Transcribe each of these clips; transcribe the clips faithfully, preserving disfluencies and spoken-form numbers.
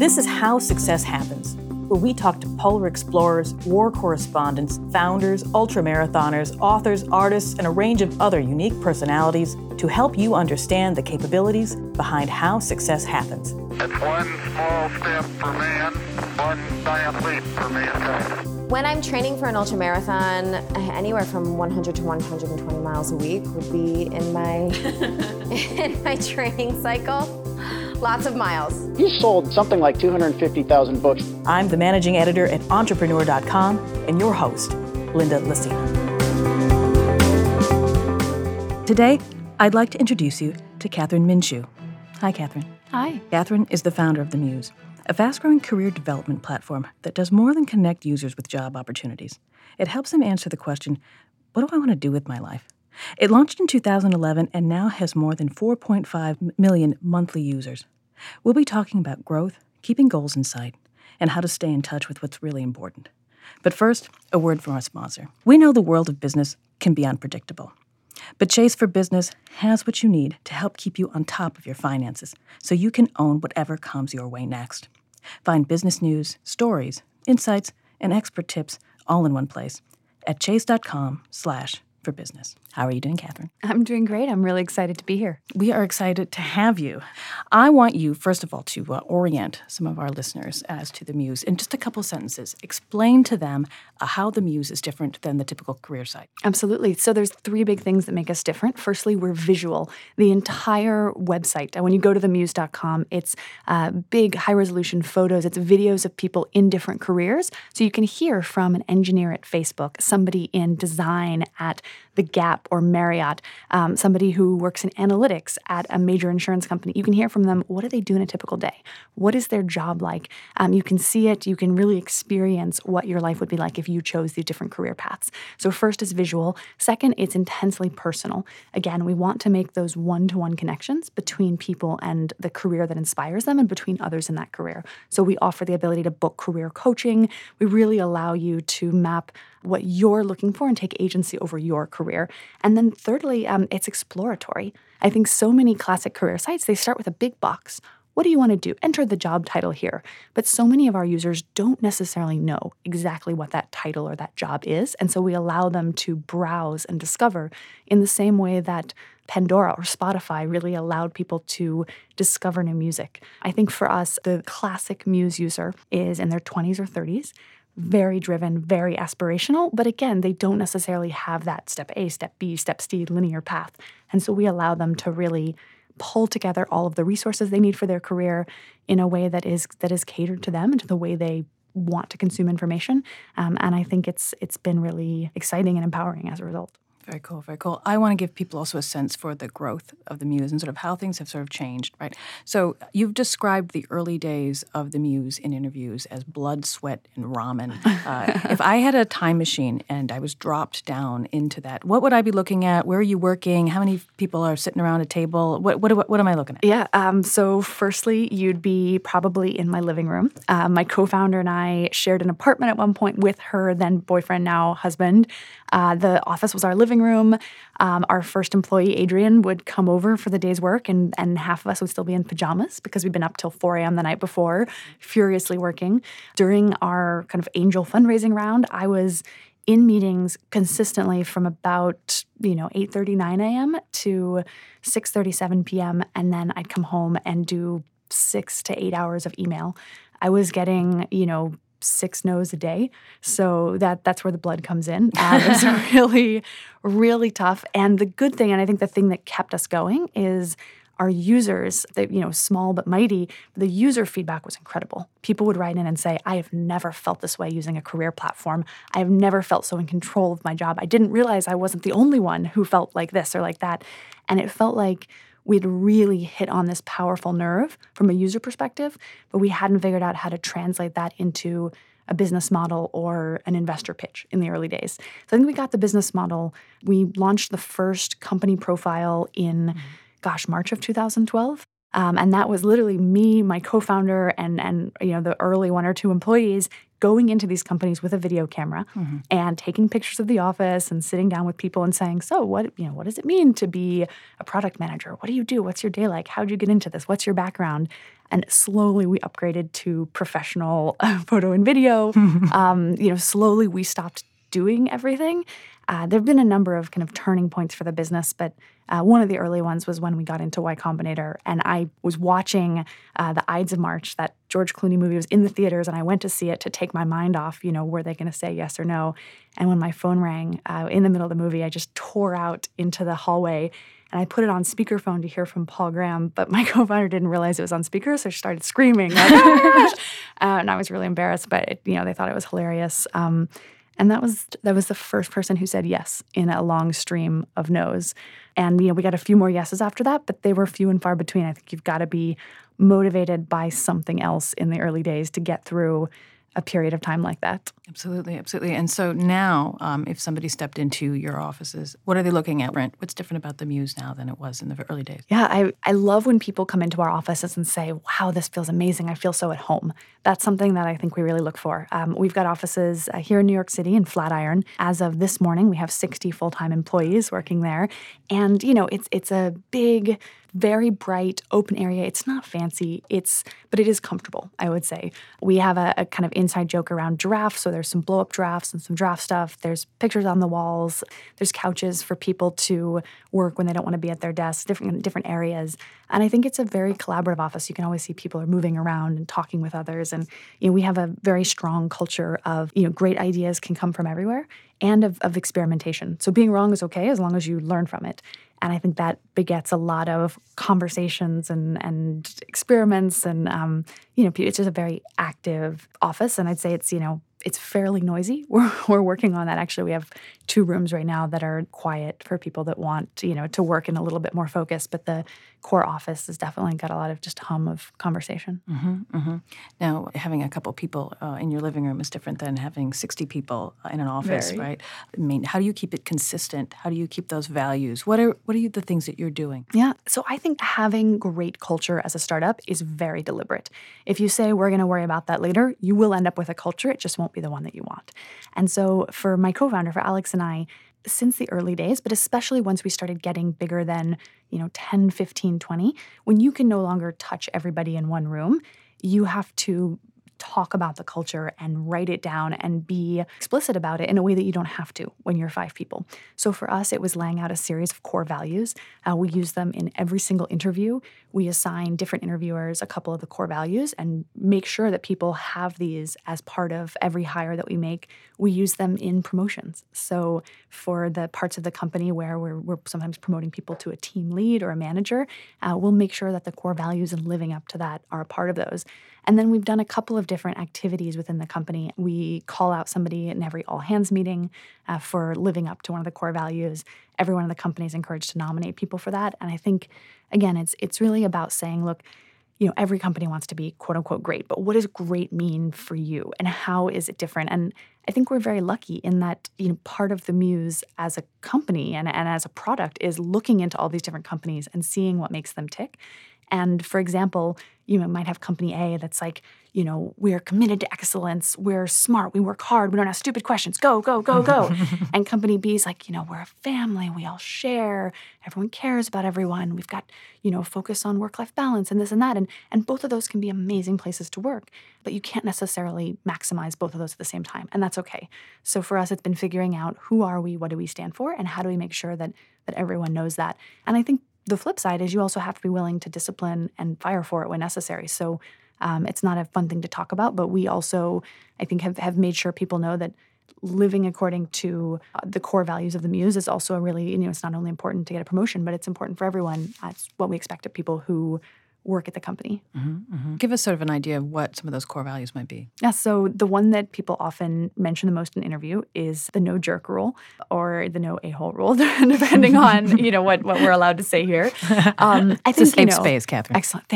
This is How Success Happens, where we talk to polar explorers, war correspondents, founders, ultramarathoners, authors, artists, and a range of other unique personalities to help you understand the capabilities behind how success happens. It's one small step for man, one giant leap for mankind. When I'm training for an ultramarathon, anywhere from one hundred to one hundred twenty miles a week would be in my in my training cycle. Lots of miles. You sold something like two hundred fifty thousand books. I'm the managing editor at entrepreneur dot com and your host, Linda Lacina. Today, I'd like to introduce you to Catherine Minshew. Hi, Catherine. Hi. Catherine is the founder of The Muse, a fast-growing career development platform that does more than connect users with job opportunities. It helps them answer the question, what do I want to do with my life? It launched in two thousand eleven and now has more than four point five million monthly users. We'll be talking about growth, keeping goals in sight, and how to stay in touch with what's really important. But first, a word from our sponsor. We know the world of business can be unpredictable, but Chase for Business has what you need to help keep you on top of your finances so you can own whatever comes your way next. Find business news, stories, insights, and expert tips all in one place at chase.com slash for business. How are you doing, Catherine? I'm doing great. I'm really excited to be here. We are excited to have you. I want you, first of all, to uh, orient some of our listeners as to the Muse in just a couple sentences. Explain to them uh, how the Muse is different than the typical career site. Absolutely. So there's three big things that make us different. Firstly, we're visual. The entire website, when you go to the muse dot com, it's uh, big, high-resolution photos. It's videos of people in different careers. So you can hear from an engineer at Facebook, somebody in design at The Gap or Marriott, um, somebody who works in analytics at a major insurance company. You can hear from them, what do they do in a typical day? What is their job like? Um, you can see it. You can really experience what your life would be like if you chose these different career paths. So first is visual. Second, it's intensely personal. Again, we want to make those one-to-one connections between people and the career that inspires them and between others in that career. So we offer the ability to book career coaching. We really allow you to map what you're looking for and take agency over your career. And then thirdly, um, it's exploratory. I think so many classic career sites, they start with a big box. What do you want to do? Enter the job title here. But so many of our users don't necessarily know exactly what that title or that job is. And so we allow them to browse and discover in the same way that Pandora or Spotify really allowed people to discover new music. I think for us, the classic Muse user is in their twenties or thirties. Very driven, very aspirational, but again, they don't necessarily have that step A, step B, step C linear path. And so we allow them to really pull together all of the resources they need for their career in a way that is that is catered to them and to the way they want to consume information. Um, and I think it's it's been really exciting and empowering as a result. Very cool, very cool. I want to give people also a sense for the growth of the Muse and sort of how things have sort of changed, right? So you've described the early days of the Muse in interviews as blood, sweat, and ramen. Uh, if I had a time machine and I was dropped down into that, what would I be looking at? Where are you working? How many people are sitting around a table? What what, what, what am I looking at? Yeah, um, so firstly, you'd be probably in my living room. Uh, my co-founder and I shared an apartment at one point with her then boyfriend, now husband. Uh, the office was our living room. Um, our first employee, Adrian, would come over for the day's work, and, and half of us would still be in pajamas because we'd been up till four a.m. the night before, furiously working. During our kind of angel fundraising round, I was in meetings consistently from about, you know, eight thirty, nine a.m. to six thirty, seven p.m., and then I'd come home and do six to eight hours of email. I was getting, you know, six no's a day. So that that's where the blood comes in. Um, it's really, really tough. And the good thing, and I think the thing that kept us going is our users, they, you know, small but mighty, the user feedback was incredible. People would write in and say, I have never felt this way using a career platform. I have never felt so in control of my job. I didn't realize I wasn't the only one who felt like this or like that. And it felt like we'd really hit on this powerful nerve from a user perspective, but we hadn't figured out how to translate that into a business model or an investor pitch in the early days. So I think we got the business model. We launched the first company profile in, mm-hmm. gosh, March of two thousand twelve. Um, and that was literally me, my co-founder, and and you know the early one or two employees going into these companies with a video camera mm-hmm. and taking pictures of the office and sitting down with people and saying, so what you know what does it mean to be a product manager? What do you do? What's your day like? How'd you get into this? What's your background? And slowly we upgraded to professional uh, photo and video. um, you know, slowly we stopped doing everything. Uh, there have been a number of kind of turning points for the business, but uh, one of the early ones was when we got into Y Combinator, and I was watching uh, the Ides of March, that George Clooney movie was in the theaters, and I went to see it to take my mind off, you know, were they going to say yes or no? And when my phone rang uh, in the middle of the movie, I just tore out into the hallway, and I put it on speakerphone to hear from Paul Graham, but my co-founder didn't realize it was on speaker, so she started screaming, like, oh my gosh! Uh, and I was really embarrassed, but it, you know, they thought it was hilarious. Um, And that was that was the first person who said yes in a long stream of no's. And you know, we got a few more yeses after that, but they were few and far between. I think you've got to be motivated by something else in the early days to get through a period of time like that. Absolutely, absolutely. And so now, um, if somebody stepped into your offices, what are they looking at, Brent? What's different about the Muse now than it was in the early days? Yeah, I, I love when people come into our offices and say, wow, this feels amazing. I feel so at home. That's something that I think we really look for. Um, we've got offices uh, here in New York City in Flatiron. As of this morning, we have sixty full-time employees working there. And, you know, it's it's a big, very bright, open area. It's not fancy, it's but it is comfortable, I would say. We have a, a kind of inside joke around giraffes, so there's some blow-up giraffes and some giraffe stuff. There's pictures on the walls. There's couches for people to work when they don't want to be at their desks, different different areas. And I think it's a very collaborative office. You can always see people are moving around and talking with others. And you know, we have a very strong culture of, you know, great ideas can come from everywhere and of, of experimentation. So being wrong is okay as long as you learn from it. And I think that begets a lot of conversations and, and experiments. And, um, you know, it's just a very active office. And I'd say it's, you know, it's fairly noisy. We're, we're working on that. Actually, we have two rooms right now that are quiet for people that want, you know, to work in a little bit more focus. But the core office has definitely got a lot of just hum of conversation. Mm-hmm, mm-hmm. Now, having a couple people uh, in your living room is different than having sixty people in an office, Very. right? I mean, how do you keep it consistent? How do you keep those values? What are what are you, the things that you're doing? Yeah, so I think having great culture as a startup is very deliberate. If you say we're going to worry about that later, you will end up with a culture. It just won't be the one that you want. And so for my co-founder, for Alex and I, since the early days, but especially once we started getting bigger than, you know, ten, fifteen, twenty, when you can no longer touch everybody in one room, you have to talk about the culture and write it down and be explicit about it in a way that you don't have to when you're five people. So for us, it was laying out a series of core values. Uh, we use them in every single interview. We assign different interviewers a couple of the core values and make sure that people have these as part of every hire that we make. We use them in promotions. So for the parts of the company where we're, we're sometimes promoting people to a team lead or a manager, uh, we'll make sure that the core values and living up to that are a part of those. And then we've done a couple of different activities within the company. We call out somebody in every all-hands meeting uh, for living up to one of the core values. Everyone in the company is encouraged to nominate people for that. And I think, again, it's it's really about saying, look, you know, every company wants to be quote-unquote great, but what does great mean for you? And how is it different? And I think we're very lucky in that, you know, part of the Muse as a company and, and as a product is looking into all these different companies and seeing what makes them tick. And for example, you know, might have company A that's like, you know, we're committed to excellence, we're smart, we work hard, we don't ask stupid questions, go, go, go, go. And company B is like, you know, we're a family, we all share, everyone cares about everyone, we've got, you know, focus on work-life balance and this and that. And, and both of those can be amazing places to work, but you can't necessarily maximize both of those at the same time, and that's okay. So for us, it's been figuring out who are we, what do we stand for, and how do we make sure that that everyone knows that. And I think the flip side is you also have to be willing to discipline and fire for it when necessary. So um, it's not a fun thing to talk about, but we also, I think, have, have made sure people know that living according to uh, the core values of the Muse is also a really, you know, it's not only important to get a promotion, but it's important for everyone. That's what we expect of people who work at the company. Mm-hmm, mm-hmm. Give us sort of an idea of what some of those core values might be. Yeah, so the one that people often mention the most in interview is the no jerk rule or the no a-hole rule, depending on, you know, what, what we're allowed to say here. Um, I it's think, a safe you know, space, Catherine. Excellent. Thank you.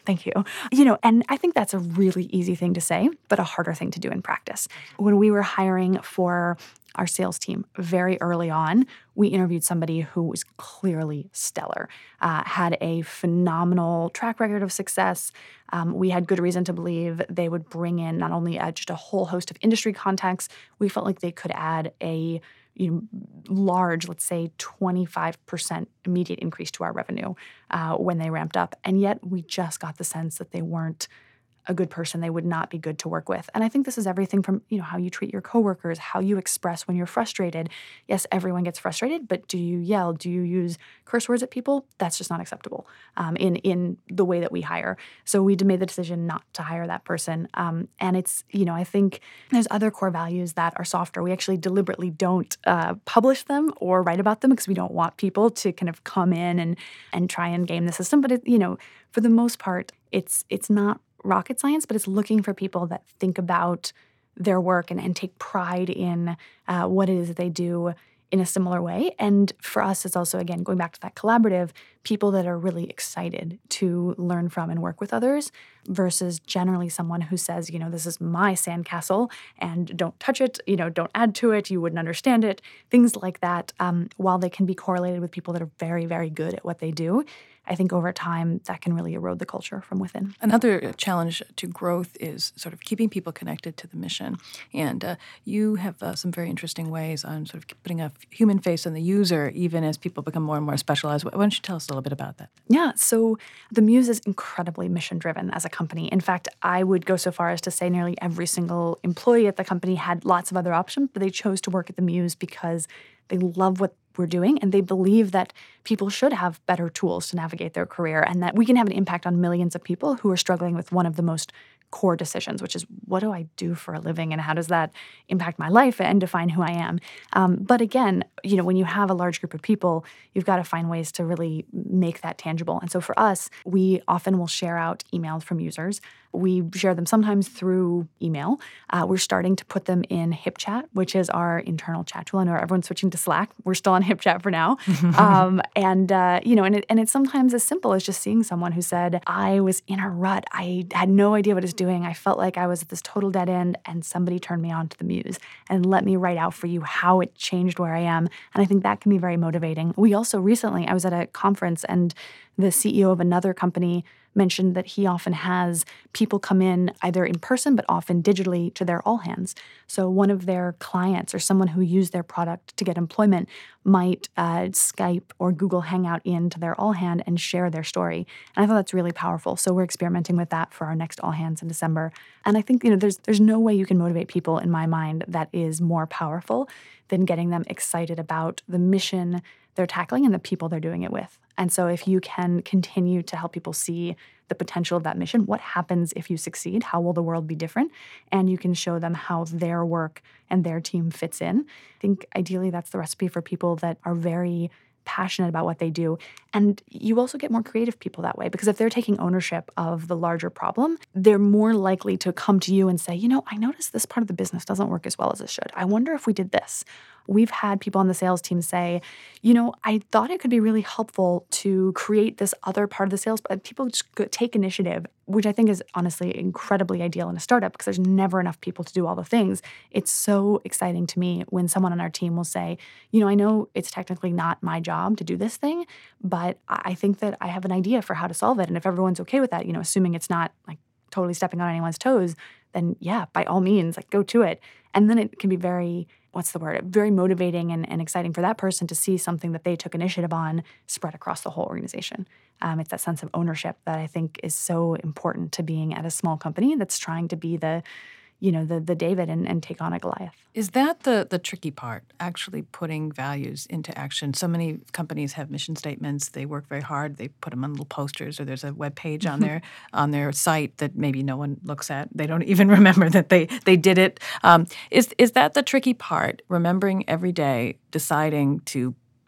Thank you. You know, and I think that's a really easy thing to say, but a harder thing to do in practice. When we were hiring for our sales team very early on, we interviewed somebody who was clearly stellar, uh, had a phenomenal track record of success. Um, we had good reason to believe they would bring in not only uh, just a whole host of industry contacts, we felt like they could add a you know, large, let's say twenty-five percent immediate increase to our revenue uh, when they ramped up. And yet we just got the sense that they weren't a good person. They would not be good to work with. And I think this is everything from, you know, how you treat your coworkers, how you express when you're frustrated. Yes, everyone gets frustrated, but do you yell? Do you use curse words at people? That's just not acceptable um, in, in the way that we hire. So we made the decision not to hire that person. Um, and it's, you know, I think there's other core values that are softer. We actually deliberately don't uh, publish them or write about them because we don't want people to kind of come in and, and try and game the system. But, it, you know, for the most part, it's it's not rocket science, but it's looking for people that think about their work and, and take pride in uh, what it is that they do in a similar way. And for us, it's also, again, going back to that collaborative, people that are really excited to learn from and work with others versus generally someone who says, you know, this is my sandcastle and don't touch it, you know, don't add to it, you wouldn't understand it, things like that. Um, while they can be correlated with people that are very, very good at what they do, I think over time that can really erode the culture from within. Another challenge to growth is sort of keeping people connected to the mission. And uh, you have uh, some very interesting ways on sort of putting a human face on the user, even as people become more and more specialized. Why don't you tell us a little bit about that? Yeah, so the Muse is incredibly mission-driven as a company. In fact, I would go so far as to say nearly every single employee at the company had lots of other options, but they chose to work at the Muse because they love what we're doing, and they believe that people should have better tools to navigate their career and that we can have an impact on millions of people who are struggling with one of the most core decisions, which is what do I do for a living and how does that impact my life and define who I am? Um, but again, you know, when you have a large group of people, you've got to find ways to really make that tangible. And so for us, we often will share out emails from users. We share them sometimes through email. Uh, we're starting to put them in HipChat, which is our internal chat tool. I know everyone's switching to Slack. We're still on HipChat for now. um, and, uh, you know, and, it, and it's sometimes as simple as just seeing someone who said, I was in a rut. I had no idea what I was doing. I felt like I was at this total dead end, and somebody turned me on to the Muse and let me write out for you how it changed where I am. And I think that can be very motivating. We also recently, I was at a conference, and the C E O of another company mentioned that he often has people come in either in person but often digitally to their all hands. So one of their clients or someone who used their product to get employment might uh, Skype or Google Hangout into their all hand and share their story. And I thought that's really powerful. So we're experimenting with that for our next all hands in December. And I think, you know, there's there's no way you can motivate people in my mind that is more powerful than getting them excited about the mission they're tackling and the people they're doing it with. And so if you can continue to help people see the potential of that mission, what happens if you succeed? How will the world be different? And you can show them how their work and their team fits in. I think ideally that's the recipe for people that are very passionate about what they do. And you also get more creative people that way, because if they're taking ownership of the larger problem, they're more likely to come to you and say, you know, I noticed this part of the business doesn't work as well as it should. I wonder if we did this. We've had people on the sales team say, you know, I thought it could be really helpful to create this other part of the sales, but people just take initiative, which I think is honestly incredibly ideal in a startup because there's never enough people to do all the things. It's so exciting to me when someone on our team will say, you know, I know it's technically not my job to do this thing, but I think that I have an idea for how to solve it. And if everyone's okay with that, you know, assuming it's not like totally stepping on anyone's toes, then yeah, by all means, like go to it. And then it can be very, what's the word, very motivating and, and exciting for that person to see something that they took initiative on spread across the whole organization. Um, it's that sense of ownership that I think is so important to being at a small company that's trying to be the, you know, the the David and, and take on a Goliath. Is that the the tricky part, actually putting values into action? So many companies have mission statements. They work very hard. They put them on little posters, or there's a web page on their on their site that maybe no one looks at. They don't even remember that they they did it. Um, is is that the tricky part? Remembering every day, deciding to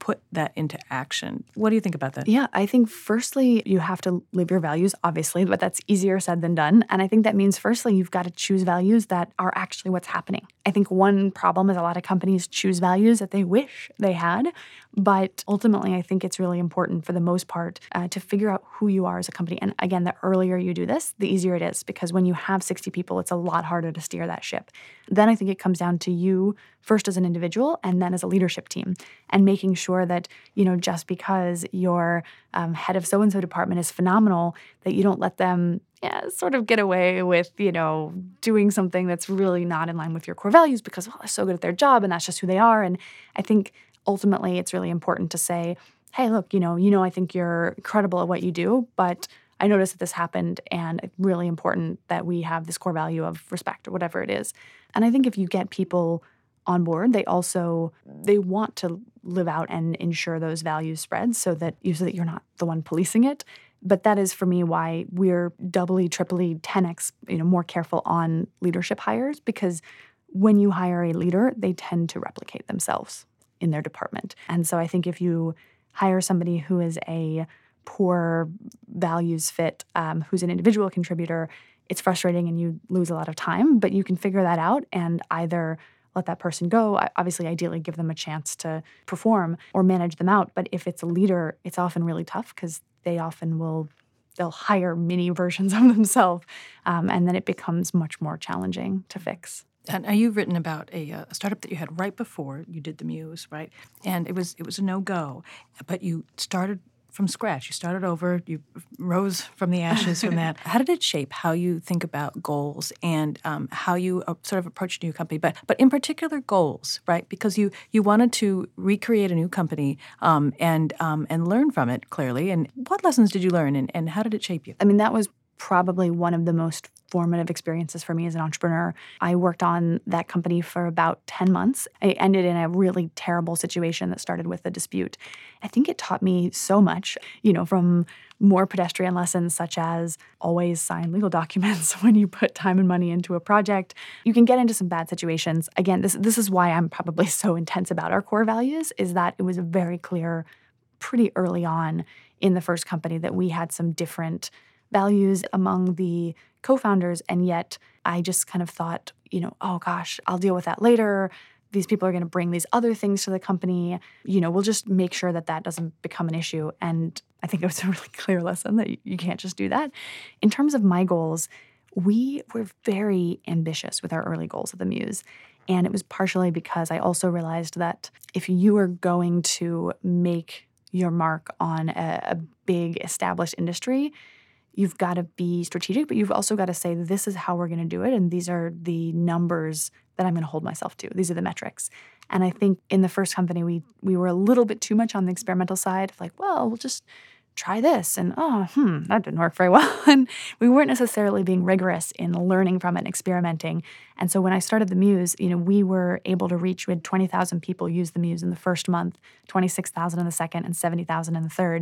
put that into action. What do you think about that? Yeah, I think firstly, you have to live your values, obviously, but that's easier said than done. And I think that means firstly, you've got to choose values that are actually what's happening. I think one problem is a lot of companies choose values that they wish they had, but ultimately, I think it's really important for the most part uh, to figure out who you are as a company. And again, the earlier you do this, the easier it is, because when you have sixty people, it's a lot harder to steer that ship. Then I think it comes down to you first as an individual and then as a leadership team, and making sure that, you know, just because your um, head of so-and-so department is phenomenal, that you don't let them yeah, sort of get away with, you know, doing something that's really not in line with your core values because, well, they're so good at their job and that's just who they are. And I think ultimately it's really important to say, hey, look, you know, you know, I think you're incredible at what you do, but I noticed that this happened and it's really important that we have this core value of respect or whatever it is. And I think if you get people on board, they also, they want to live out and ensure those values spread so that you, so that you're not the one policing it. But that is, for me, why we're doubly, triply, ten x, you know, more careful on leadership hires, because when you hire a leader, they tend to replicate themselves in their department. And so I think if you hire somebody who is a poor values fit, um, who's an individual contributor, it's frustrating and you lose a lot of time, but you can figure that out and either let that person go, obviously ideally give them a chance to perform or manage them out. But if it's a leader, it's often really tough because they often will, they'll hire mini versions of themselves, um, and then it becomes much more challenging to fix. And uh, you've written about a, a startup that you had right before you did the Muse, right? And it was it was a no-go, but you started from scratch. You started over. You rose from the ashes from that. How did it shape how you think about goals and um, how you uh, sort of approach a new company? But but in particular, goals, right? Because you you wanted to recreate a new company um, and um, and learn from it clearly. And what lessons did you learn, and, and how did it shape you? I mean, that was probably one of the most formative experiences for me as an entrepreneur. I worked on that company for about ten months. I ended in a really terrible situation that started with a dispute. I think it taught me so much, you know, from more pedestrian lessons such as always sign legal documents when you put time and money into a project. You can get into some bad situations. Again, this this is why I'm probably so intense about our core values, is that it was very clear pretty early on in the first company that we had some different values among the co-founders, and yet I just kind of thought, you know, oh gosh, I'll deal with that later. These people are going to bring these other things to the company. You know, we'll just make sure that that doesn't become an issue. And I think it was a really clear lesson that you can't just do that. In terms of my goals, we were very ambitious with our early goals at the Muse. And it was partially because I also realized that if you are going to make your mark on a, a big established industry, you've got to be strategic, but you've also got to say, this is how we're going to do it, and these are the numbers that I'm going to hold myself to. These are the metrics. And I think in the first company, we we were a little bit too much on the experimental side, like, well, we'll just try this, and oh, hmm, that didn't work very well. And we weren't necessarily being rigorous in learning from it and experimenting. And so when I started the Muse, you know, we were able to reach, we had twenty thousand people use the Muse in the first month, twenty-six thousand in the second, and seventy thousand in the third.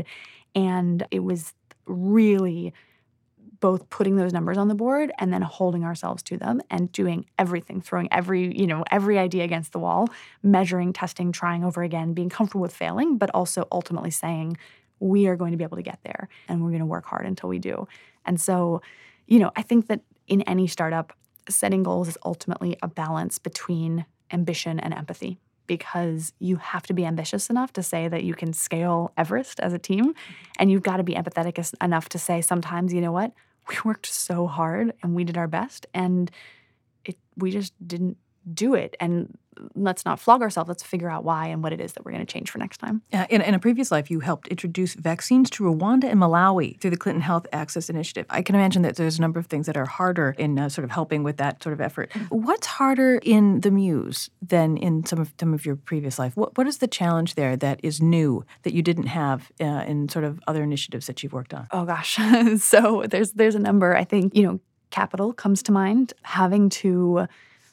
And it was really both putting those numbers on the board and then holding ourselves to them and doing everything, throwing every, you know, every idea against the wall, measuring, testing, trying over again, being comfortable with failing, but also ultimately saying, we are going to be able to get there and we're going to work hard until we do. And so, you know, I think that in any startup, setting goals is ultimately a balance between ambition and empathy, because you have to be ambitious enough to say that you can scale Everest as a team, and you've got to be empathetic enough to say sometimes, you know what, we worked so hard and we did our best and it we just didn't do it. And let's not flog ourselves. Let's figure out why and what it is that we're going to change for next time. Uh, in, in a previous life, you helped introduce vaccines to Rwanda and Malawi through the Clinton Health Access Initiative. I can imagine that there's a number of things that are harder in uh, sort of helping with that sort of effort. What's harder in the Muse than in some of some of your previous life? What What is the challenge there that is new that you didn't have uh, in sort of other initiatives that you've worked on? Oh gosh, so there's there's a number. I think, you know, capital comes to mind. Having to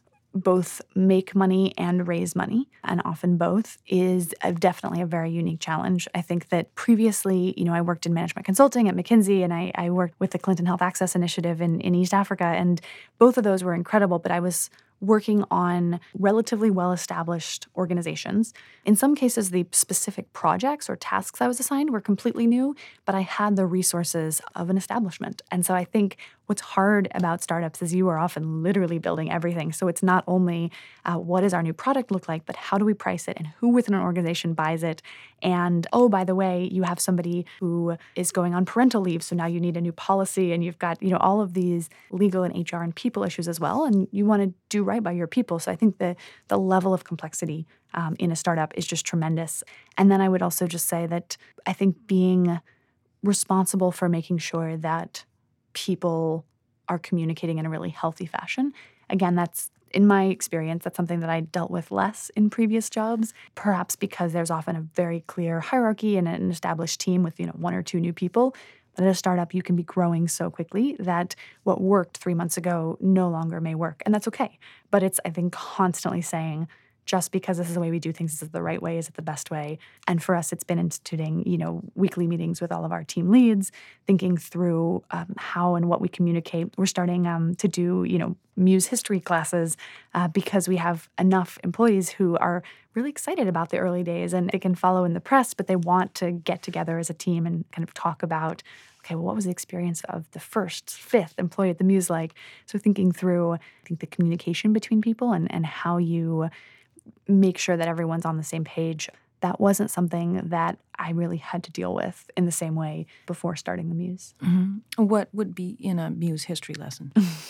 both make money and raise money, and often both, is a, definitely a very unique challenge. I think that previously, you know, I worked in management consulting at McKinsey, and I, I worked with the Clinton Health Access Initiative in, in East Africa, and both of those were incredible, but I was working on relatively well-established organizations. In some cases, the specific projects or tasks I was assigned were completely new, but I had the resources of an establishment. And so I think what's hard about startups is you are often literally building everything. So it's not only uh, what does our new product look like, but how do we price it and who within an organization buys it? And oh, by the way, you have somebody who is going on parental leave, so now you need a new policy, and you've got, you know, all of these legal and H R and people issues as well, and you want to do right by your people. So I think the the level of complexity um, in a startup is just tremendous. And then I would also just say that I think being responsible for making sure that people are communicating in a really healthy fashion. Again, that's, in my experience, that's something that I dealt with less in previous jobs, perhaps because there's often a very clear hierarchy and an established team with, you know, one or two new people. But at a startup, you can be growing so quickly that what worked three months ago no longer may work. And that's okay. But it's, I think, constantly saying, just because this is the way we do things, is it the right way? Is it the best way? And for us, it's been instituting, you know, weekly meetings with all of our team leads, thinking through um, how and what we communicate. We're starting um, to do, you know, Muse history classes uh, because we have enough employees who are really excited about the early days, and they can follow in the press, but they want to get together as a team and kind of talk about, okay, well, what was the experience of the first, fifth employee at the Muse like? So thinking through, I think, the communication between people and, and how you make sure that everyone's on the same page. That wasn't something that I really had to deal with in the same way before starting the Muse. Mm-hmm. What would be in a Muse history lesson?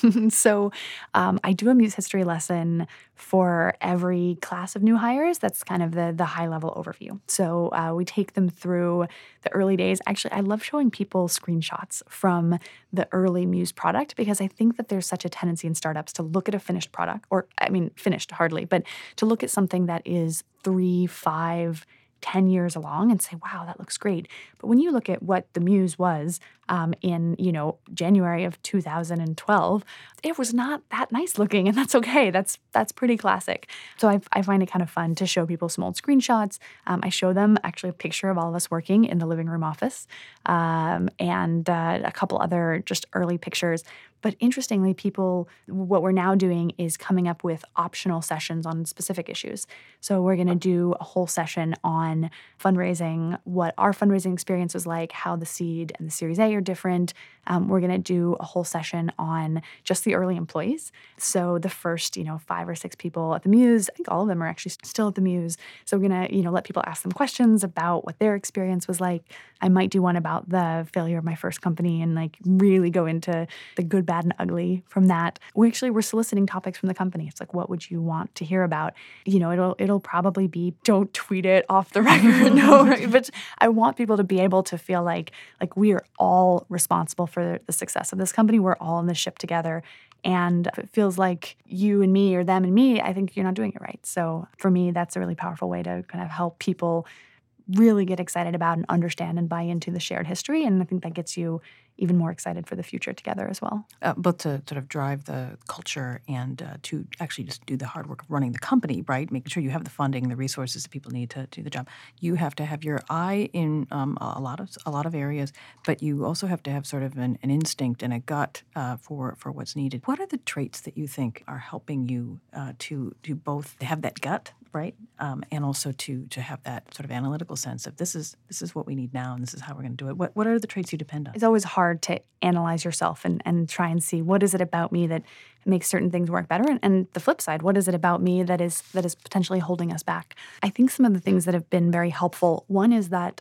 so um, I do a Muse history lesson for every class of new hires. That's kind of the, the high-level overview. So uh, we take them through the early days. Actually, I love showing people screenshots from the early Muse product because I think that there's such a tendency in startups to look at a finished product, or I mean, finished hardly, but to look at something that is three, five, ten years along and say, wow, that looks great. But when you look at what the Muse was um, in, you know, January of two thousand twelve, it was not that nice looking, and that's okay. That's that's pretty classic. So I, I find it kind of fun to show people some old screenshots. Um, I show them actually a picture of all of us working in the living room office um, and uh, a couple other just early pictures. But interestingly, people, what we're now doing is coming up with optional sessions on specific issues. So we're going to do a whole session on fundraising, what our fundraising experience was like, how the seed and the Series A are different. Um, we're going to do a whole session on just the early employees. So the first, you know, five or six people at the Muse, I think all of them are actually still at the Muse. So we're going to, you know, let people ask them questions about what their experience was like. I might do one about the failure of my first company and like really go into the good, bad, and ugly from that. We actually we're soliciting topics from the company. It's like, what would you want to hear about? You know, it'll it'll probably be, don't tweet it off the record. No, right? But I want people to be able to feel like like we are all responsible for the success of this company. We're all in this ship together. And if it feels like you and me or them and me, I think you're not doing it right. So for me, that's a really powerful way to kind of help people really get excited about and understand and buy into the shared history. And I think that gets you even more excited for the future together as well. Uh, both to sort of drive the culture and uh, to actually just do the hard work of running the company, right? Making sure you have the funding, the resources that people need to do the job. You have to have your eye in um, a lot of a lot of areas, but you also have to have sort of an, an instinct and a gut uh, for for what's needed. What are the traits that you think are helping you uh, to to both have that gut, right, um, and also to to have that sort of analytical sense of this is this is what we need now and this is how we're going to do it? What what are the traits you depend on? It's always hard to analyze yourself and, and try and see what is it about me that makes certain things work better, and, and the flip side, what is it about me that is that is potentially holding us back? I think some of the things that have been very helpful, one is that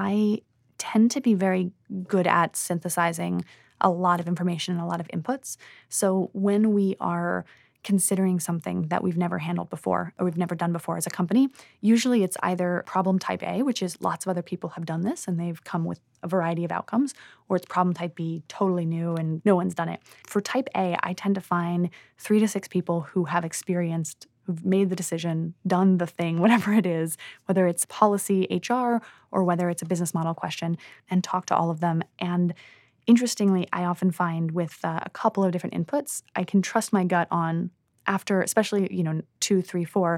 I tend to be very good at synthesizing a lot of information and a lot of inputs. So when we are considering something that we've never handled before or we've never done before as a company, usually it's either problem type A, which is lots of other people have done this and they've come with a variety of outcomes, or it's problem type B, totally new and no one's done it. For type A, I tend to find three to six people who have experienced, who've made the decision, done the thing, whatever it is, whether it's policy, H R, or whether it's a business model question, and talk to all of them. And interestingly, I often find with uh, a couple of different inputs, I can trust my gut on after, especially, you know, two, three, four,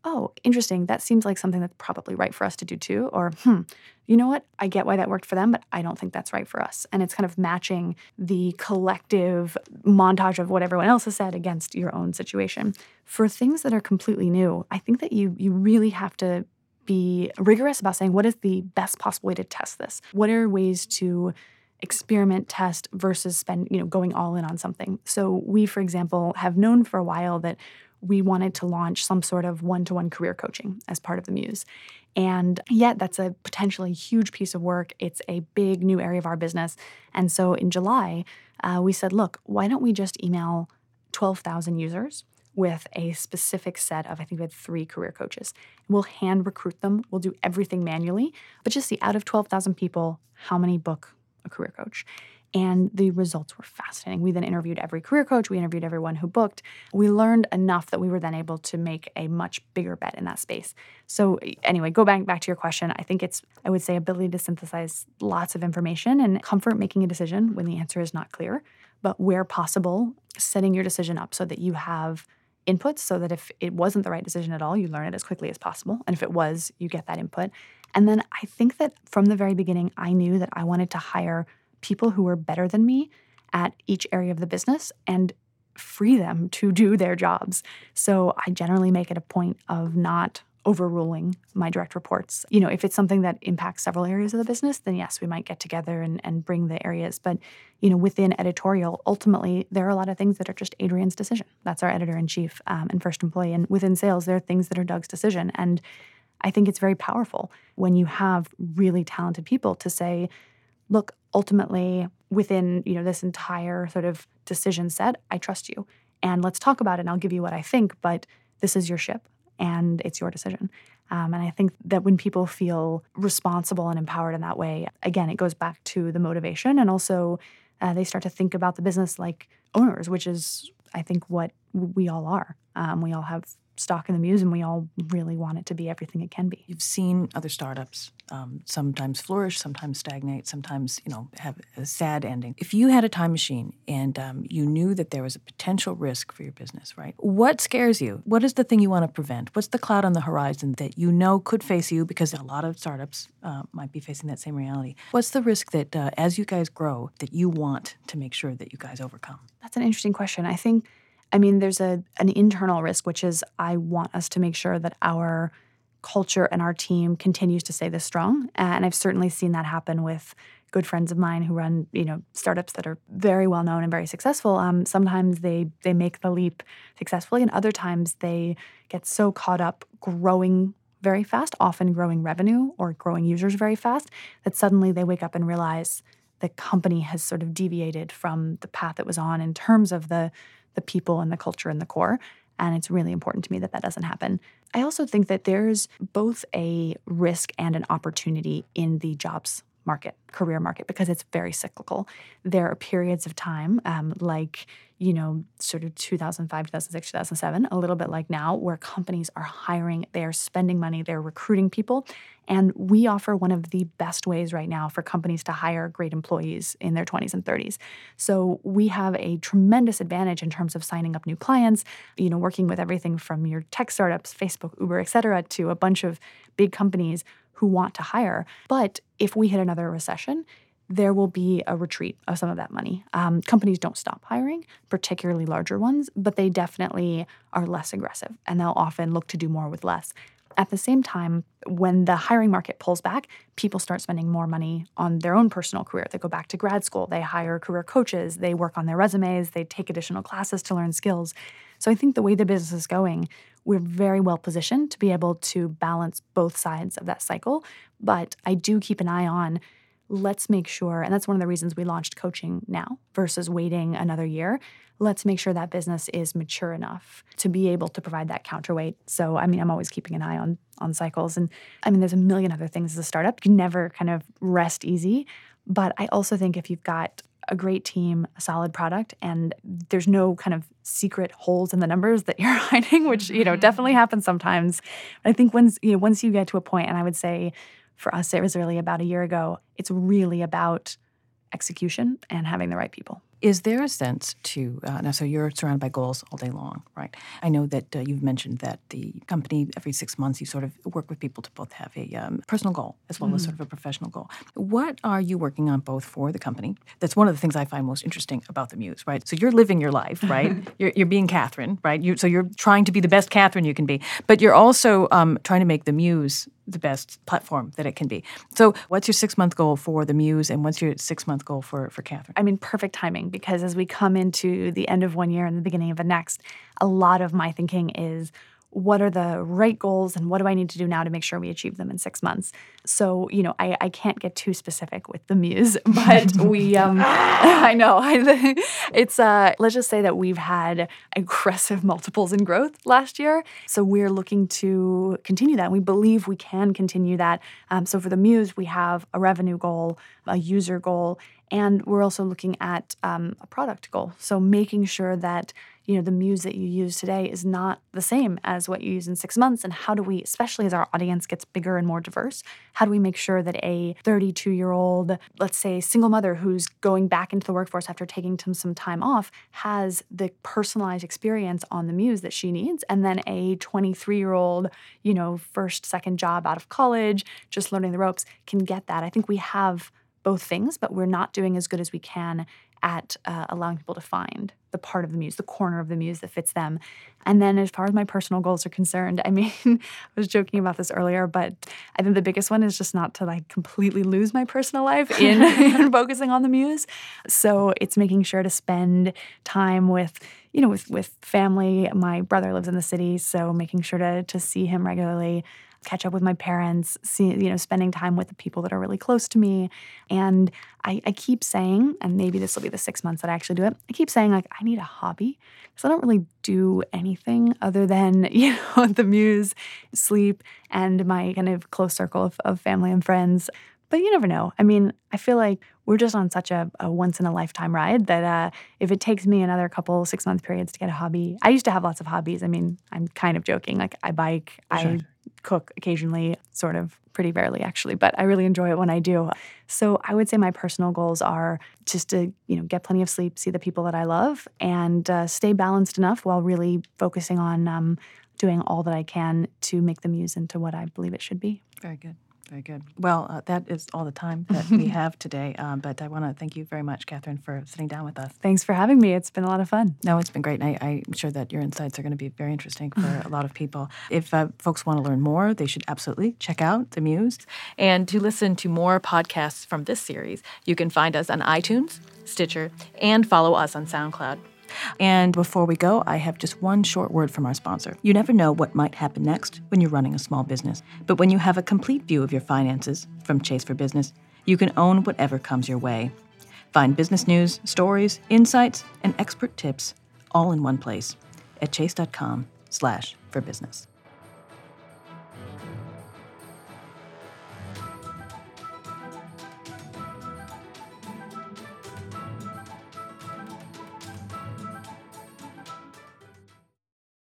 oh, interesting, that seems like something that's probably right for us to do too. Or, hmm, you know what? I get why that worked for them, but I don't think that's right for us. And it's kind of matching the collective montage of what everyone else has said against your own situation. For things that are completely new, I think that you you really have to be rigorous about saying, what is the best possible way to test this? What are ways to experiment, test versus spend, you know, going all in on something? So we, for example, have known for a while that we wanted to launch some sort of one-to-one career coaching as part of the Muse. And yet that's a potentially huge piece of work. It's a big new area of our business. And so in July, uh, we said, look, why don't we just email twelve thousand users with a specific set of, I think we had three career coaches. We'll hand recruit them. We'll do everything manually, but just see out of twelve thousand people, how many book a career coach. And the results were fascinating. We then interviewed every career coach. We interviewed everyone who booked. We learned enough that we were then able to make a much bigger bet in that space. So anyway, go back, back to your question. I think it's, I would say, ability to synthesize lots of information and comfort making a decision when the answer is not clear. But where possible, setting your decision up so that you have inputs so that if it wasn't the right decision at all, you learn it as quickly as possible. And if it was, you get that input. And then I think that from the very beginning, I knew that I wanted to hire people who were better than me at each area of the business and free them to do their jobs. So I generally make it a point of not overruling my direct reports. You know, if it's something that impacts several areas of the business, then yes, we might get together and, and bring the areas. But, you know, within editorial, ultimately, there are a lot of things that are just Adrian's decision. That's our editor-in-chief um, and first employee. And within sales, there are things that are Doug's decision. And I think it's very powerful when you have really talented people to say, look, ultimately, within, you know, this entire sort of decision set, I trust you. And let's talk about it, and I'll give you what I think, but this is your ship, and it's your decision. Um, and I think that when people feel responsible and empowered in that way, again, it goes back to the motivation, and also uh, they start to think about the business like owners, which is, I think, what we all are. Um, we all have stock in the Muse, and we all really want it to be everything it can be. You've seen other startups um, sometimes flourish, sometimes stagnate, sometimes, you know, have a sad ending. If you had a time machine and um, you knew that there was a potential risk for your business, right? What scares you? What is the thing you want to prevent? What's the cloud on the horizon that you know could face you, because a lot of startups uh, might be facing that same reality? What's the risk that uh, as you guys grow that you want to make sure that you guys overcome? That's an interesting question. I think I mean, there's a an internal risk, which is I want us to make sure that our culture and our team continues to stay this strong. And I've certainly seen that happen with good friends of mine who run, you know, startups that are very well known and very successful. Um, sometimes they they make the leap successfully, and other times they get so caught up growing very fast, often growing revenue or growing users very fast, that suddenly they wake up and realize the company has sort of deviated from the path it was on in terms of the the people and the culture and the core. And it's really important to me that that doesn't happen. I also think that there's both a risk and an opportunity in the jobs market, career market, because it's very cyclical. There are periods of time um, like, you know, sort of two thousand five, two thousand six, two thousand seven, a little bit like now, where companies are hiring, they're spending money, they're recruiting people. And we offer one of the best ways right now for companies to hire great employees in their twenties and thirties. So we have a tremendous advantage in terms of signing up new clients, you know, working with everything from your tech startups, Facebook, Uber, et cetera, to a bunch of big companies who want to hire. But if we hit another recession, there will be a retreat of some of that money. Um, companies don't stop hiring, particularly larger ones, but they definitely are less aggressive, and they'll often look to do more with less. At the same time, when the hiring market pulls back, people start spending more money on their own personal career. They go back to grad school, they hire career coaches, they work on their resumes, they take additional classes to learn skills. So I think the way the business is going, we're very well positioned to be able to balance both sides of that cycle. But I do keep an eye on, let's make sure, and that's one of the reasons we launched coaching now versus waiting another year. Let's make sure that business is mature enough to be able to provide that counterweight. So, I mean, I'm always keeping an eye on on cycles. And I mean, there's a million other things as a startup. You can never kind of rest easy. But I also think if you've got a great team, a solid product, and there's no kind of secret holes in the numbers that you're hiding, which, you know, definitely happens sometimes. I think once, you know, once you get to a point, and I would say for us, it was really about a year ago, it's really about execution and having the right people. Is there a sense to, uh, now so you're surrounded by goals all day long, right? I know that uh, you've mentioned that the company, every six months, you sort of work with people to both have a um, personal goal as well mm-hmm. as sort of a professional goal. What are you working on both for the company? That's one of the things I find most interesting about the Muse, right? So you're living your life, right? you're, you're being Catherine, right? You, so you're trying to be the best Catherine you can be, but you're also um, trying to make the Muse the best platform that it can be. So what's your six-month goal for the Muse, and what's your six-month goal for, for Catherine? I mean, perfect timing, because as we come into the end of one year and the beginning of the next, a lot of my thinking is, what are the right goals and what do I need to do now to make sure we achieve them in six months? So, you know, I, I can't get too specific with the Muse, but we, um, I know, it's, uh, let's just say that we've had aggressive multiples in growth last year. So we're looking to continue that. We believe we can continue that. Um, so for the Muse, we have a revenue goal, a user goal, and we're also looking at um, a product goal. So making sure that, you know, the Muse that you use today is not the same as what you use in six months. And how do we, especially as our audience gets bigger and more diverse, how do we make sure that a thirty-two-year-old, let's say, single mother who's going back into the workforce after taking some time off has the personalized experience on the Muse that she needs, and then a twenty-three-year-old, you know, first, second job out of college, just learning the ropes, can get that. I think we have both things, but we're not doing as good as we can at uh, allowing people to find the part of the Muse, the corner of the Muse that fits them. And then as far as my personal goals are concerned, I mean, I was joking about this earlier, but I think the biggest one is just not to like completely lose my personal life in, in focusing on the Muse. So it's making sure to spend time with, you know, with, with family. My brother lives in the city, so making sure to to see him regularly, catch up with my parents, see, you know, spending time with the people that are really close to me. And I, I keep saying, and maybe this will be the six months that I actually do it, I keep saying, like, I need a hobby, because I don't really do anything other than, you know, the Muse, sleep, and my kind of close circle of, of family and friends. But you never know. I mean, I feel like we're just on such a, a once-in-a-lifetime ride that uh, if it takes me another couple six-month periods to get a hobby, I used to have lots of hobbies. I mean, I'm kind of joking. Like, I bike, sure. I cook occasionally, sort of pretty rarely actually, but I really enjoy it when I do. So I would say my personal goals are just to, you know, get plenty of sleep, see the people that I love, and uh, stay balanced enough while really focusing on um, doing all that I can to make the Muse into what I believe it should be. Very good. Very good. Well, uh, that is all the time that we have today, um, but I want to thank you very much, Catherine, for sitting down with us. Thanks for having me. It's been a lot of fun. No, it's been great, and I, I'm sure that your insights are going to be very interesting for a lot of people. If uh, folks want to learn more, they should absolutely check out The Muse. And to listen to more podcasts from this series, you can find us on iTunes, Stitcher, and follow us on SoundCloud. And before we go, I have just one short word from our sponsor. You never know what might happen next when you're running a small business. But when you have a complete view of your finances from Chase for Business, you can own whatever comes your way. Find business news, stories, insights, and expert tips all in one place at chase.com slash for business.